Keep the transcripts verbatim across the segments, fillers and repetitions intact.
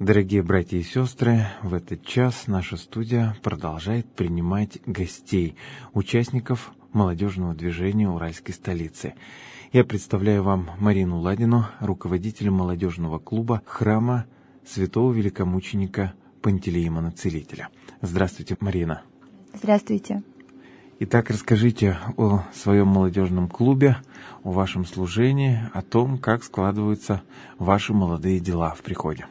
Дорогие братья и сестры, в этот час наша студия продолжает принимать гостей, участников молодежного движения Уральской столицы. Я представляю вам Марину Ладину, руководителя молодежного клуба храма святого великомученика Пантелеимона Целителя. Здравствуйте, Марина. Здравствуйте. Итак, расскажите о своем молодежном клубе, о вашем служении, о том, как складываются ваши молодые дела в приходе.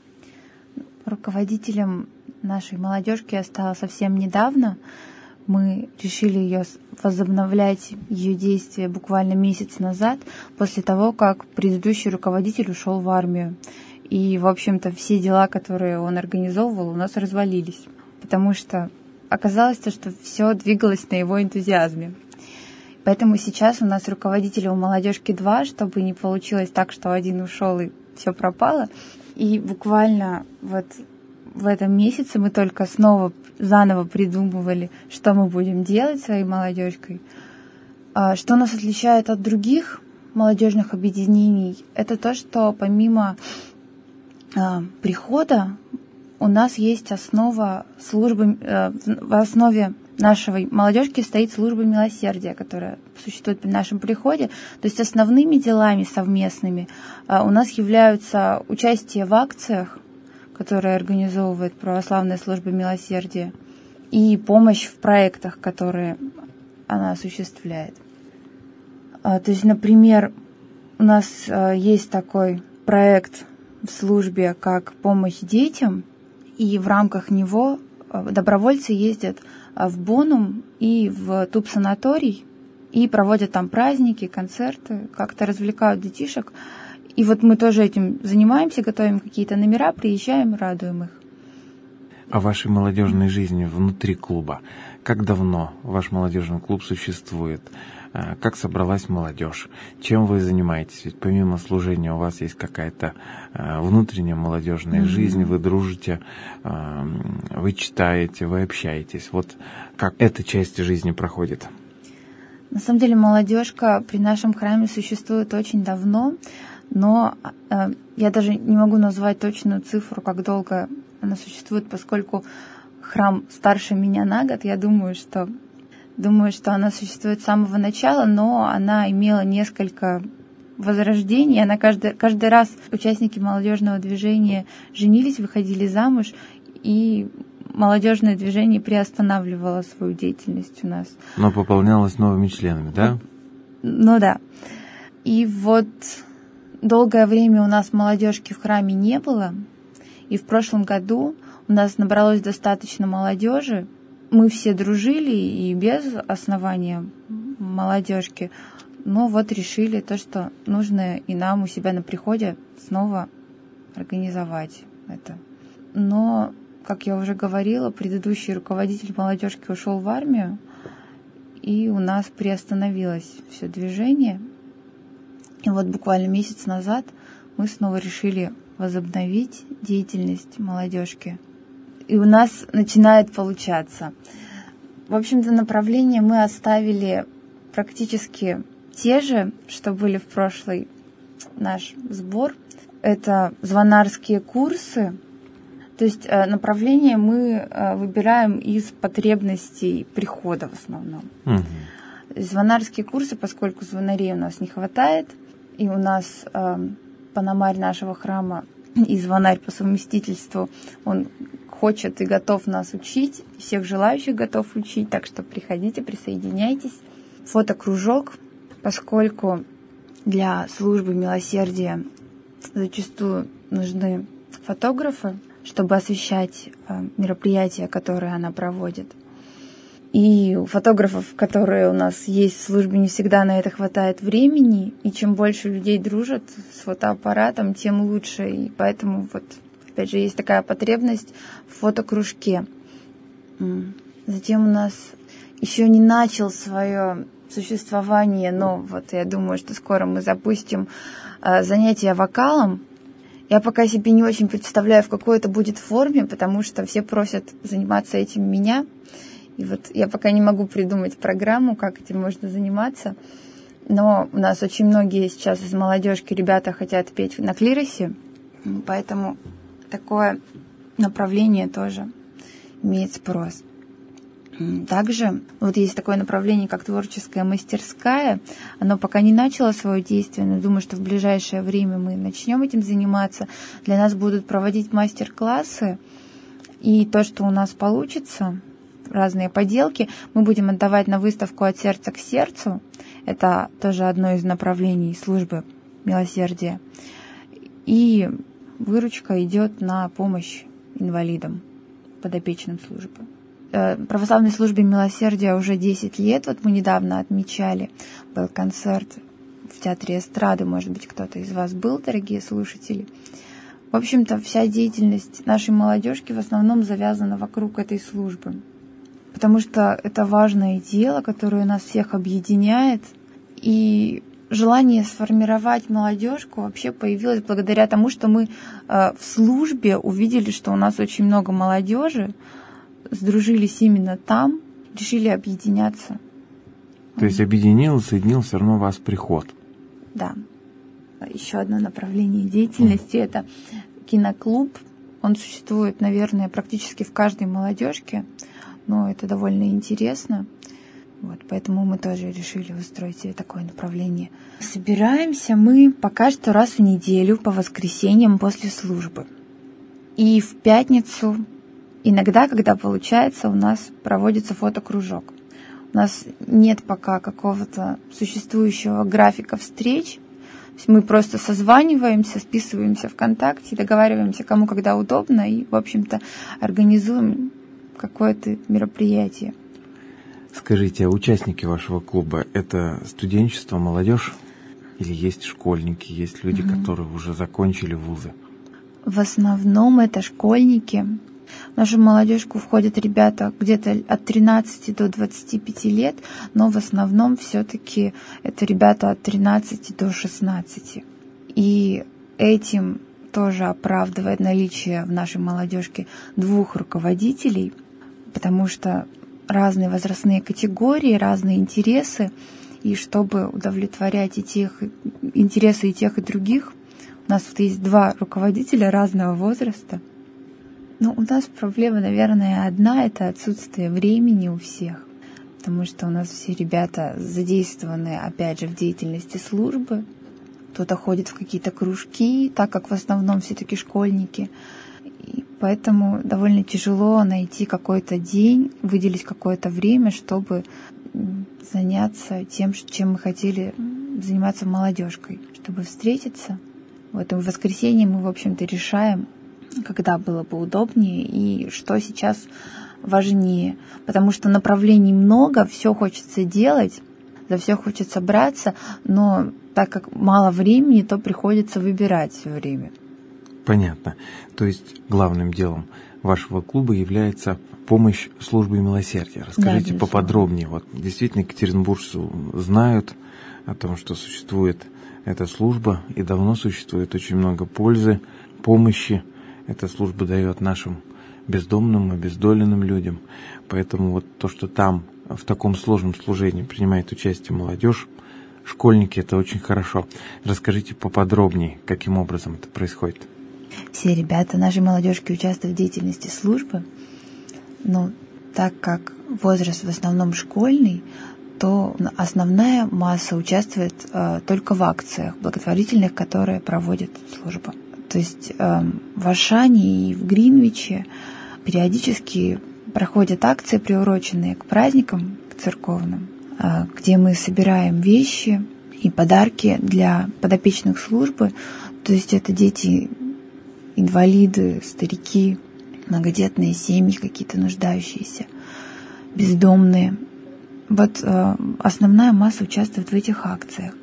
Руководителем нашей молодежки я стала совсем недавно. Мы решили ее возобновлять, ее действия буквально месяц назад, после того, как предыдущий руководитель ушел в армию. И, в общем-то, все дела, которые он организовывал, у нас развалились, потому что оказалось, что все двигалось на его энтузиазме. Поэтому сейчас у нас руководителя у молодежки два, чтобы не получилось так, что один ушел и все пропало. И буквально вот в этом месяце мы только снова заново придумывали, что мы будем делать своей молодежкой. Что нас отличает от других молодежных объединений, это то, что помимо прихода у нас есть основа службы, в основе нашей молодежки стоит служба милосердия, которая существует при нашем приходе. То есть основными делами совместными у нас являются участие в акциях, которые организовывает православная служба милосердия, и помощь в проектах, которые она осуществляет. То есть, например, у нас есть такой проект в службе, как помощь детям, и в рамках него добровольцы ездят в Бонум и в тубсанаторий и проводят там праздники, концерты, как-то развлекают детишек. И вот мы тоже этим занимаемся, готовим какие-то номера, приезжаем, радуем их. О вашей молодежной жизни внутри клуба. Как давно ваш молодежный клуб существует? Как собралась молодежь? Чем вы занимаетесь? Ведь помимо служения у вас есть какая-то внутренняя молодежная mm-hmm. жизнь, вы дружите, вы читаете, вы общаетесь. Вот как эта часть жизни проходит? На самом деле молодежка при нашем храме существует очень давно, но я даже не могу назвать точную цифру, как долго она существует, поскольку храм старше меня на год. Я думаю, что Думаю, что она существует с самого начала, но она имела несколько возрождений. Она каждый, каждый раз участники молодежного движения женились, выходили замуж, и молодежное движение приостанавливало свою деятельность у нас. Но пополнялось новыми членами, да? Ну да. И вот долгое время у нас молодежки в храме не было, и в прошлом году у нас набралось достаточно молодежи. Мы все дружили и без основания молодежки, но вот решили то, что нужно и нам у себя на приходе снова организовать это. Но, как я уже говорила, предыдущий руководитель молодежки ушел в армию, и у нас приостановилось все движение. И вот буквально месяц назад мы снова решили возобновить деятельность молодежки. И у нас начинает получаться. В общем-то, направления мы оставили практически те же, что были в прошлый наш сбор. Это звонарские курсы. То есть направления мы выбираем из потребностей прихода в основном. Угу. Звонарские курсы, поскольку звонарей у нас не хватает, и у нас пономарь нашего храма и звонарь по совместительству, он хочет и готов нас учить, всех желающих готов учить, так что приходите, присоединяйтесь. Фотокружок, поскольку для службы милосердия зачастую нужны фотографы, чтобы освещать мероприятия, которые она проводит. И у фотографов, которые у нас есть в службе, не всегда на это хватает времени, и чем больше людей дружат с фотоаппаратом, тем лучше. И поэтому вот опять же, есть такая потребность в фотокружке. Затем у нас еще не начал свое существование, но вот я думаю, что скоро мы запустим занятия вокалом. Я пока себе не очень представляю, в какой это будет форме, потому что все просят заниматься этим меня. И вот я пока не могу придумать программу, как этим можно заниматься. Но у нас очень многие сейчас из молодежки ребята хотят петь на клиросе, поэтому такое направление тоже имеет спрос. Также вот есть такое направление, как творческая мастерская. Оно пока не начало свое действие, но думаю, что в ближайшее время мы начнем этим заниматься. Для нас будут проводить мастер-классы. И то, что у нас получится, разные поделки, мы будем отдавать на выставку «От сердца к сердцу». Это тоже одно из направлений службы милосердия. И выручка идет на помощь инвалидам, подопечным службы. Православной службе милосердия уже десять лет. Вот мы недавно отмечали, был концерт в Театре эстрады. Может быть, кто-то из вас был, дорогие слушатели. В общем-то, вся деятельность нашей молодежки в основном завязана вокруг этой службы. Потому что это важное дело, которое нас всех объединяет. И желание сформировать молодежку вообще появилось благодаря тому, что мы в службе увидели, что у нас очень много молодежи, сдружились именно там, решили объединяться. То есть объединил, соединил все равно вас приход. Да. Еще одно направление деятельности — это киноклуб. Он существует, наверное, практически в каждой молодежке, но это довольно интересно. Вот, поэтому мы тоже решили устроить себе такое направление. Собираемся мы пока что раз в неделю по воскресеньям после службы. И в пятницу, иногда, когда получается, у нас проводится фотокружок. У нас нет пока какого-то существующего графика встреч. То есть мы просто созваниваемся, списываемся ВКонтакте, договариваемся, кому когда удобно, и, в общем-то, организуем какое-то мероприятие. Скажите, а участники вашего клуба — это студенчество, молодежь? Или есть школьники, есть люди, mm-hmm. которые уже закончили вузы? В основном это школьники. В нашу молодежку входят ребята где-то от тринадцати до двадцати пяти лет, но в основном все-таки это ребята от тринадцати до шестнадцати. И этим тоже оправдывает наличие в нашей молодежке двух руководителей, потому что разные возрастные категории, разные интересы, и чтобы удовлетворять и тех интересы и тех, и других, у нас вот есть два руководителя разного возраста. Ну, у нас проблема, наверное, одна — это отсутствие времени у всех, потому что у нас все ребята задействованы, опять же, в деятельности службы. Кто-то ходит в какие-то кружки, так как в основном все-таки школьники. И поэтому довольно тяжело найти какой-то день, выделить какое-то время, чтобы заняться тем, чем мы хотели заниматься молодежкой, чтобы встретиться. Вот и в воскресенье мы, в общем-то, решаем, когда было бы удобнее и что сейчас важнее. Потому что направлений много, все хочется делать, за все хочется браться, но так как мало времени, то приходится выбирать все время. Понятно. То есть главным делом вашего клуба является помощь службе милосердия. Расскажите да, поподробнее. Вот действительно екатеринбуржцы знают о том, что существует эта служба, и давно существует очень много пользы, помощи. Эта служба дает нашим бездомным, обездоленным людям. Поэтому вот то, что там в таком сложном служении принимает участие молодежь, школьники, это очень хорошо. Расскажите поподробнее, каким образом это происходит. Все ребята нашей молодежки участвуют в деятельности службы, но так как возраст в основном школьный, то основная масса участвует э, только в акциях благотворительных, которые проводит служба. То есть э, в Ашане и в Гринвиче периодически проходят акции, приуроченные к праздникам, к церковным, э, где мы собираем вещи и подарки для подопечных службы. То есть это дети, инвалиды, старики, многодетные семьи, какие-то нуждающиеся, бездомные. Вот э, основная масса участвует в этих акциях.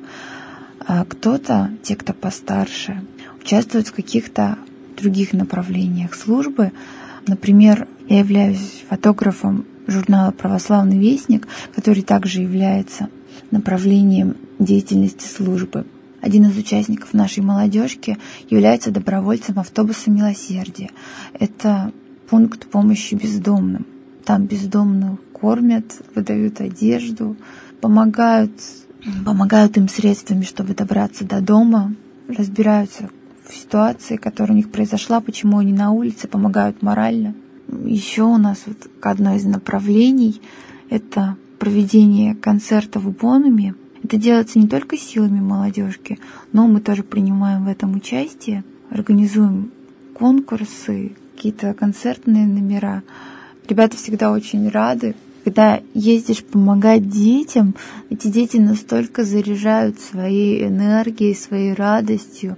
А кто-то, те, кто постарше, участвуют в каких-то других направлениях службы. Например, я являюсь фотографом журнала «Православный вестник», который также является направлением деятельности службы. Один из участников нашей молодежки является добровольцем автобуса милосердия. Это пункт помощи бездомным. Там бездомных кормят, выдают одежду, помогают, помогают им средствами, чтобы добраться до дома, разбираются в ситуации, которая у них произошла, почему они на улице, помогают морально. Еще у нас вот одно из направлений — это проведение концертов в Бонуме. Это делается не только силами молодежки, но мы тоже принимаем в этом участие, организуем конкурсы, какие-то концертные номера. Ребята всегда очень рады. Когда ездишь помогать детям, эти дети настолько заряжают своей энергией, своей радостью,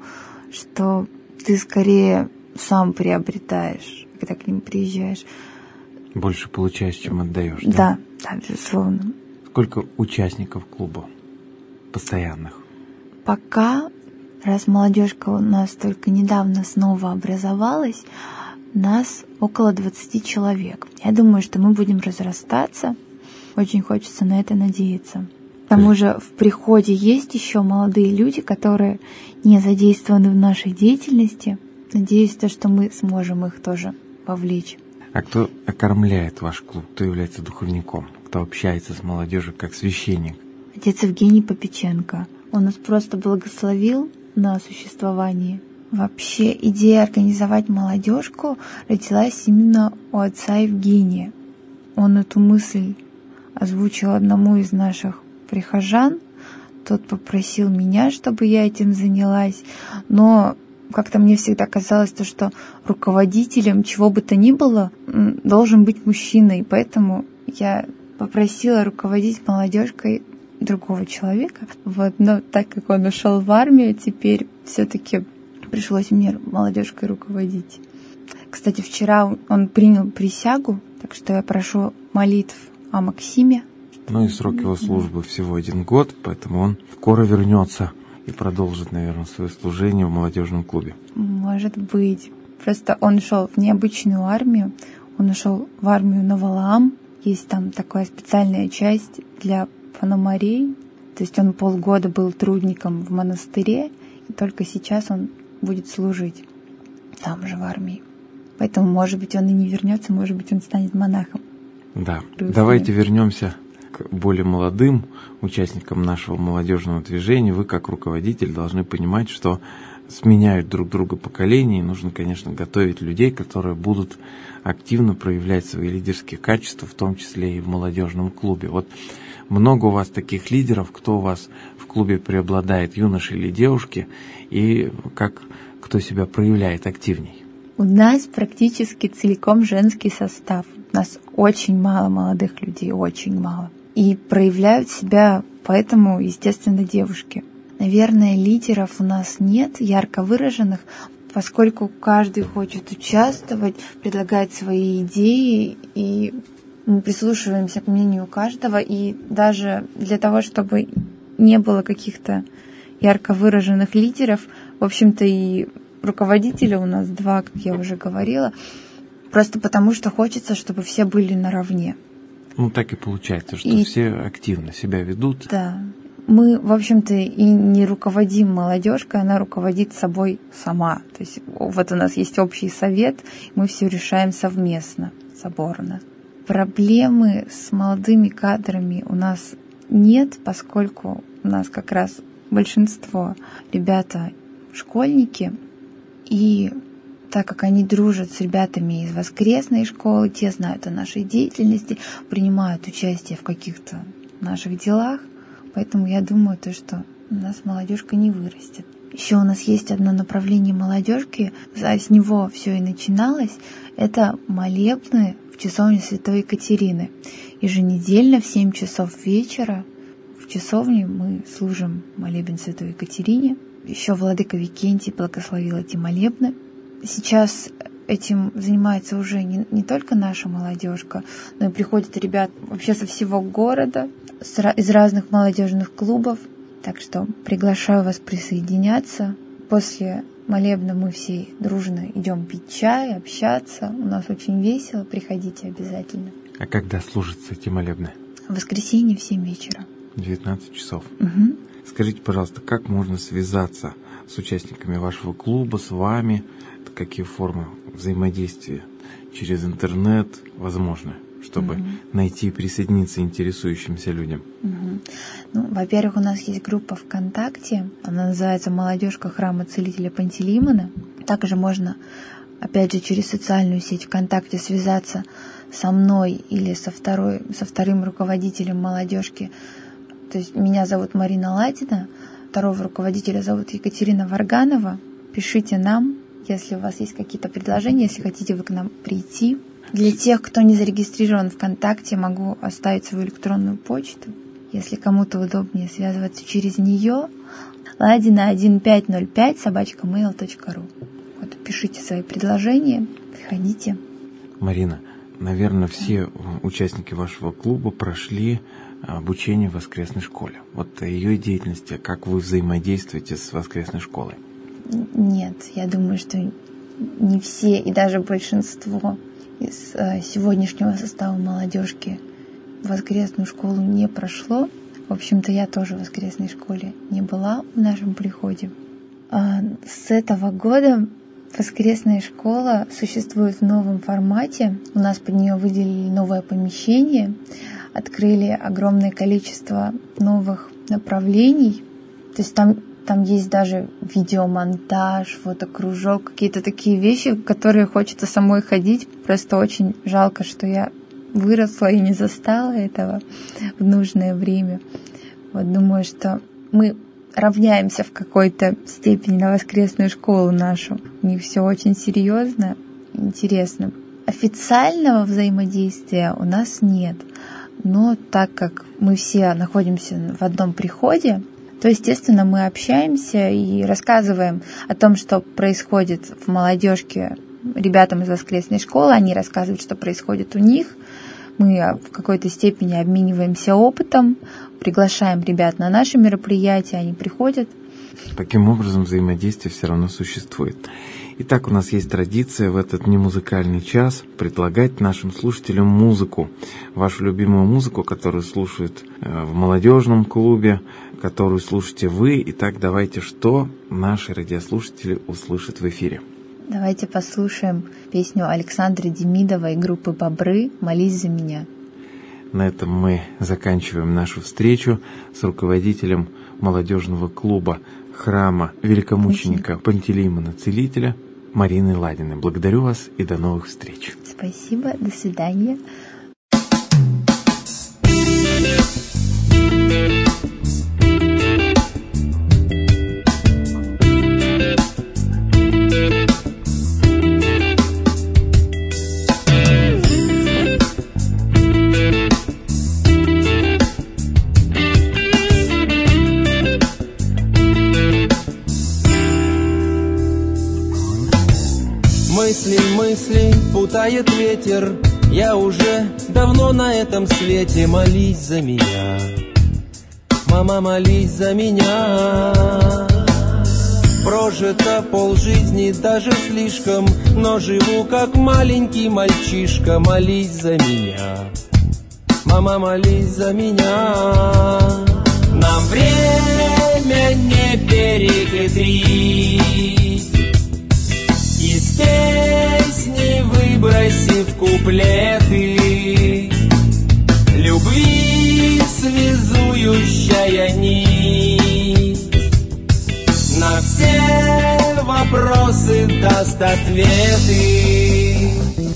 что ты скорее сам приобретаешь, когда к ним приезжаешь. Больше получаешь, чем отдаешь, да? Да, да, безусловно. Сколько участников клуба постоянных? Пока, раз молодежка у нас только недавно снова образовалась, нас около двадцати человек. Я думаю, что мы будем разрастаться. Очень хочется на это надеяться. К тому же в приходе есть еще молодые люди, которые не задействованы в нашей деятельности. Надеюсь, то, что мы сможем их тоже вовлечь. А кто окормляет ваш клуб? Кто является духовником? Кто общается с молодежью как священник? Отец Евгений Попеченко. Он нас просто благословил на существование. Вообще идея организовать молодежку родилась именно у отца Евгения. Он эту мысль озвучил одному из наших прихожан. Тот попросил меня, чтобы я этим занялась. Но как-то мне всегда казалось, то, что руководителем чего бы то ни было должен быть мужчина. И поэтому я попросила руководить молодежкой другого человека. Вот. Но так как он ушел в армию, теперь все-таки пришлось мне молодежкой руководить. Кстати, вчера он принял присягу, так что я прошу молитв о Максиме. Ну и срок его службы всего один год, поэтому он скоро вернется и продолжит, наверное, свое служение в молодежном клубе. Может быть. Просто он шел в необычную армию. Он ушел в армию на Валаам. Есть там такая специальная часть для пономарей. То есть он полгода был трудником в монастыре, и только сейчас он будет служить там же в армии. Поэтому, может быть, он и не вернется, может быть, он станет монахом. Да. Давайте вернемся к более молодым участникам нашего молодежного движения. Вы, как руководитель, должны понимать, что сменяют друг друга поколения, и нужно, конечно, готовить людей, которые будут активно проявлять свои лидерские качества, в том числе и в молодежном клубе. Вот много у вас таких лидеров, кто у вас в клубе преобладает, юноши или девушки, и как кто себя проявляет активней? У нас практически целиком женский состав. У нас очень мало молодых людей, очень мало. И проявляют себя поэтому, естественно, девушки. Наверное, лидеров у нас нет, ярко выраженных, поскольку каждый хочет участвовать, предлагать свои идеи, и мы прислушиваемся к мнению каждого. И даже для того, чтобы не было каких-то ярко выраженных лидеров, в общем-то, и руководителя у нас два, как я уже говорила, просто потому что хочется, чтобы все были наравне. Ну, так и получается, что и... все активно себя ведут. Да. Мы, в общем-то, и не руководим молодежкой, она руководит собой сама. То есть вот у нас есть общий совет, мы все решаем совместно, соборно. Проблемы с молодыми кадрами у нас нет, поскольку у нас как раз большинство ребята школьники, и так как они дружат с ребятами из воскресной школы, те знают о нашей деятельности, принимают участие в каких-то наших делах, поэтому я думаю, то, что у нас молодежка не вырастет. Еще у нас есть одно направление молодежки, а с него все и начиналось, это молебны в часовне Святой Екатерины. Еженедельно в семь часов вечера в часовне мы служим молебен Святой Екатерине. Еще владыка Викентий благословил эти молебны. Сейчас этим занимается уже не, не только наша молодежка, но и приходят ребят вообще со всего города, с, из разных молодежных клубов. Так что приглашаю вас присоединяться. После молебна мы все дружно идем пить чай, общаться. У нас очень весело. Приходите обязательно. А когда служатся эти молебны? В воскресенье в семь вечера. девятнадцать часов. Угу. Скажите, пожалуйста, как можно связаться с участниками вашего клуба, с вами? Какие формы взаимодействия через интернет возможны, чтобы mm-hmm. найти и присоединиться интересующимся людям? Mm-hmm. Ну, во-первых, у нас есть группа ВКонтакте, она называется «Молодежка храма Целителя Пантелеймона». Также можно, опять же, через социальную сеть ВКонтакте связаться со мной или со, второй, со вторым руководителем молодежки. То есть меня зовут Марина Ладина, второго руководителя зовут Екатерина Варганова. Пишите нам, если у вас есть какие-то предложения, если хотите вы к нам прийти. Для тех, кто не зарегистрирован ВКонтакте, могу оставить свою электронную почту. Если кому-то удобнее связываться через нее, ладина один пять ноль пять собака мейл точка ру. Вот, пишите свои предложения, приходите. Марина, наверное, все участники вашего клуба прошли обучение в воскресной школе. Вот о ее деятельности, как вы взаимодействуете с воскресной школой? Нет, я думаю, что не все и даже большинство из сегодняшнего состава молодежки воскресную школу не прошло. В общем-то, я тоже в воскресной школе не была в нашем приходе. А с этого года воскресная школа существует в новом формате. У нас под нее выделили новое помещение, открыли огромное количество новых направлений. То есть там, там есть даже видеомонтаж, фотокружок, какие-то такие вещи, в которые хочется самой ходить. Просто очень жалко, что я выросла и не застала этого в нужное время. Вот думаю, что мы равняемся в какой-то степени на воскресную школу нашу. У них все очень серьезно, интересно. Официального взаимодействия у нас нет. Но так как мы все находимся в одном приходе, то, естественно, мы общаемся и рассказываем о том, что происходит в молодежке ребятам из воскресной школы. Они рассказывают, что происходит у них. Мы в какой-то степени обмениваемся опытом, приглашаем ребят на наши мероприятия, они приходят. Таким образом, взаимодействие все равно существует. Итак, у нас есть традиция в этот немузыкальный час предлагать нашим слушателям музыку. Вашу любимую музыку, которую слушают в молодежном клубе, которую слушаете вы. Итак, давайте, что наши радиослушатели услышат в эфире. Давайте послушаем песню Александры Демидовой и группы «Бобры» «Молись за меня». На этом мы заканчиваем нашу встречу с руководителем молодежного клуба храма великомученика Пантелеймона Целителя Мариной Ладиной. Благодарю вас и до новых встреч. Спасибо, до свидания. Мысли, мысли путает ветер, я уже давно на этом свете. Молись за меня, мама, молись за меня. Прожито полжизни, даже слишком, но живу как маленький мальчишка. Молись за меня, мама, молись за меня. Нам время не перехитрить, из песни выбросив куплеты, любви связующая нить на все вопросы даст ответы.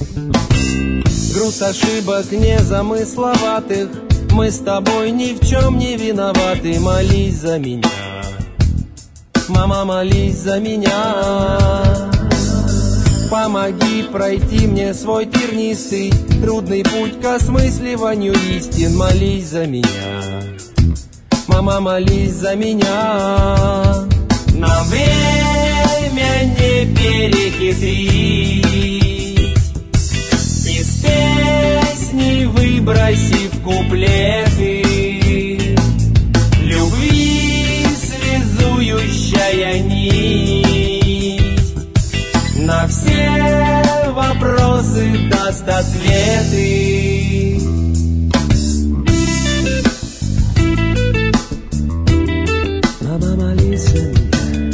Груз ошибок незамысловатых, мы с тобой ни в чем не виноваты. Молись за меня, мама, молись за меня. Помоги пройти мне свой тернистый, трудный путь к осмысливанию истин. Молись за меня, мама, молись за меня. Нам время не перехитрить, из песни выбросив куплеты, любви связующая нить на все вопросы даст ответы. Мама, молись за меня,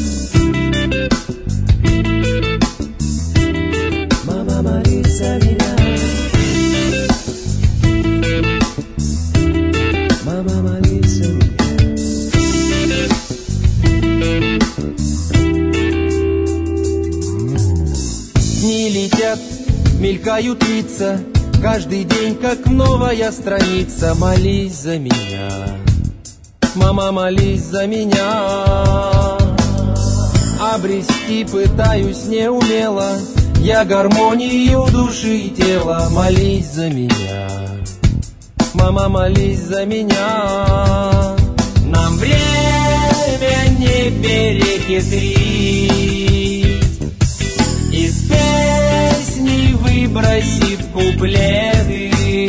мама, молись за меня. мелькают лица, каждый день как новая страница. Молись за меня, мама, молись за меня. Обрести пытаюсь неумело я гармонию души и тела. Молись за меня, мама, молись за меня. Нам время не перехитрить, из песни выбросив куплеты,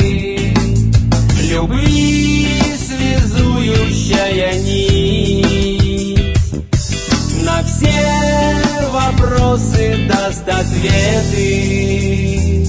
любви связующая нить, на все вопросы даст ответы.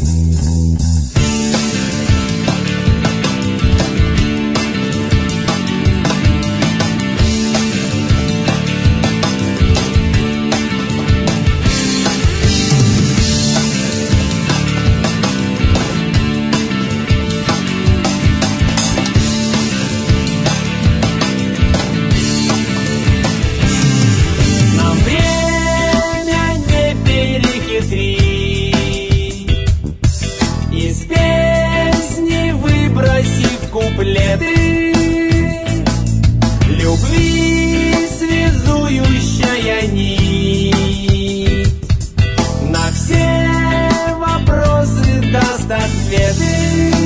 Из песни выбросив куплеты, любви связующая нить, на все вопросы даст ответы.